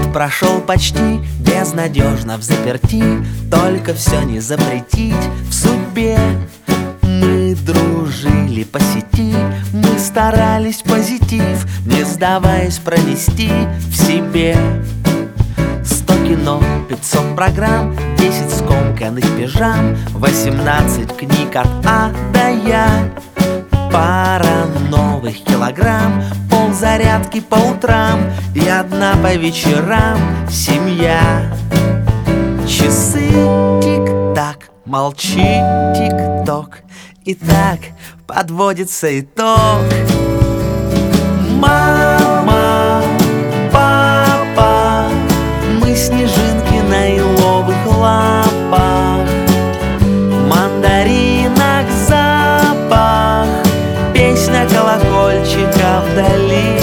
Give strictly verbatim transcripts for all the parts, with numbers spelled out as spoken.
прошел почти безнадежно взаперти. Только все не запретить в судьбе. Мы дружили по сети, мы старались позитив, не сдаваясь, пронести в себе. Сто кино, пятьсот программ, десять скомканных пижам, восемнадцать книг от А до Я, пара новых килограмм, ползарядки по утрам и одна по вечерам семья. Часы тик-так, молчи, тик-ток, и так подводится итог. Мама, папа, мы снежинки на еловых лапах, мандаринок запах, песня колокольчика вдали.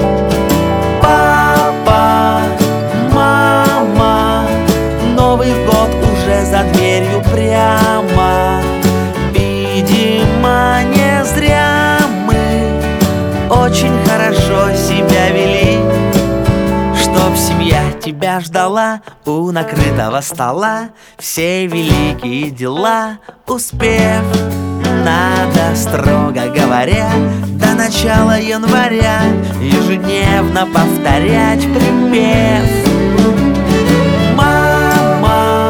Папа, мама, Новый год уже за дверью прямо. Видимо, не зря мы очень хорошо себя вели, чтоб семья тебя ждала у накрытого стола, все великие дела успев. Надо, строго говоря, до начала января ежедневно повторять припев. Мама,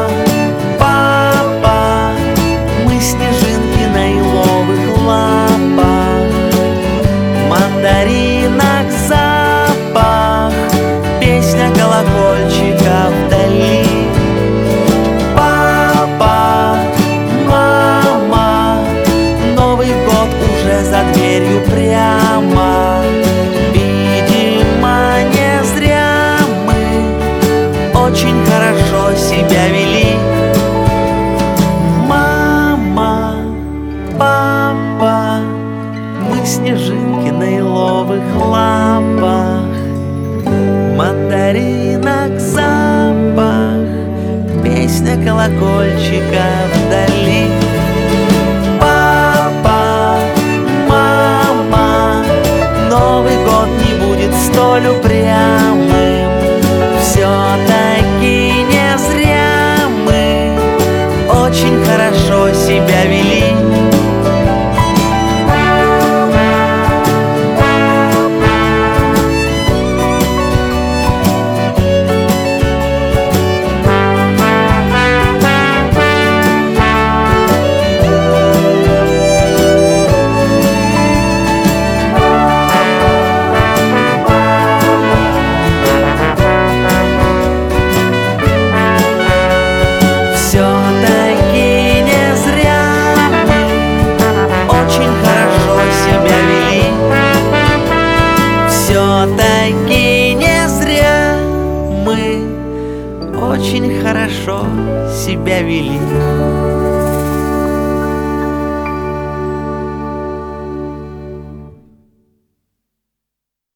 папа, мы снежинки на еловых лапах, мандаринок запах, песня колокольчика вдали. Папа, мама, Новый год уже за дверью прямо. Видимо, не зря мы очень хорошо себя вели. Мама, папа, мы снежинки на еловых лапах, мандаринок запах, песня колокольчика вдали. Папа, мама, Новый год не будет столь упрямым, все-таки не зря мы очень хорошо себя вели. Все-таки не зря мы очень хорошо себя вели.